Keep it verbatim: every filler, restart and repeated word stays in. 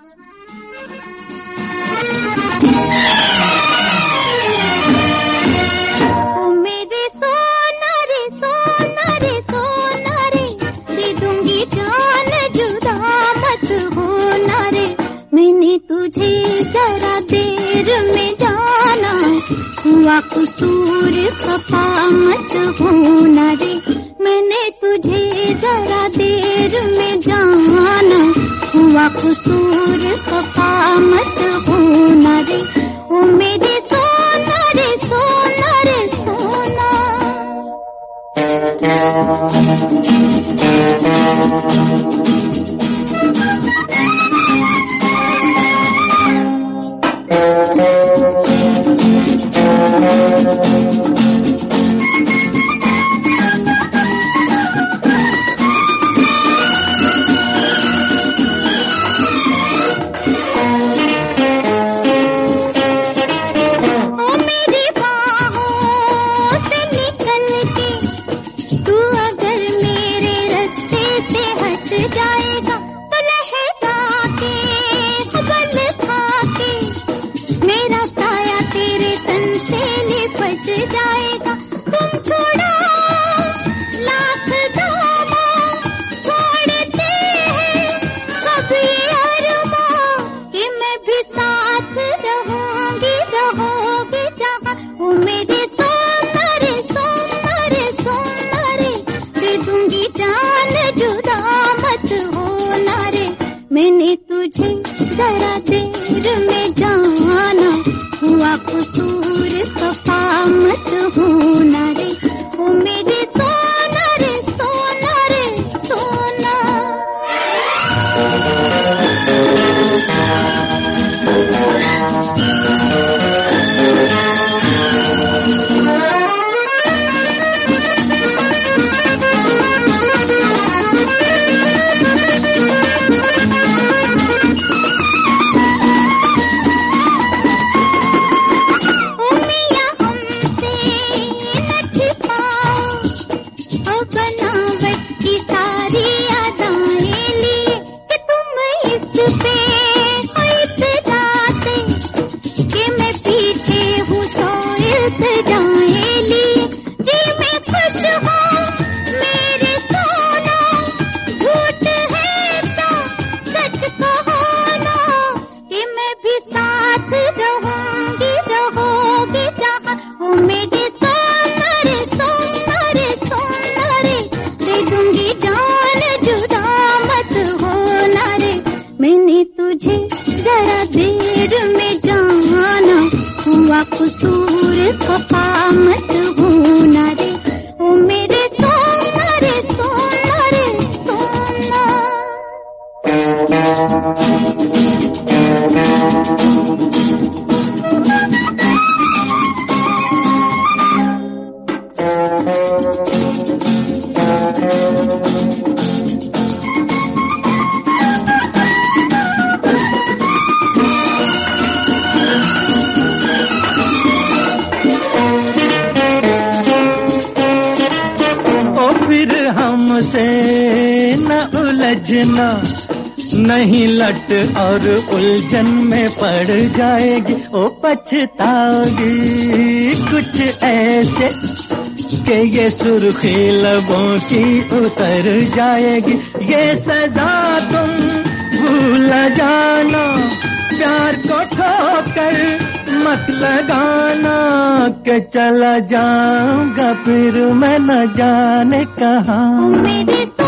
कसूर खफा मत होना रे, मैंने तुझे जरा देर में जाना, हुआ कसूर खफा मत होना रे, ओ मेरे सोना रे सोना रे सोना। मैंने तुझे जरा देर में जाना, हुआ कसूर खफा मत होना रे, ओ मेरे सोना रे सोना रे सोना। कसूर खफा मत होना रे, ओ मेरे सोना रे सोना रे सोना। हमसे न उलझना, नहीं लट और उलझन में पड़ जाएगी, ओ पछताओगी कुछ ऐसे कि ये सुर्खी लबों की उतर जाएगी। ये सजा तुम भूल जाना, प्यार को ठोकर मत लगाना, कि चला जाऊंगा फिर मैं न जाने कहाँ। मेरे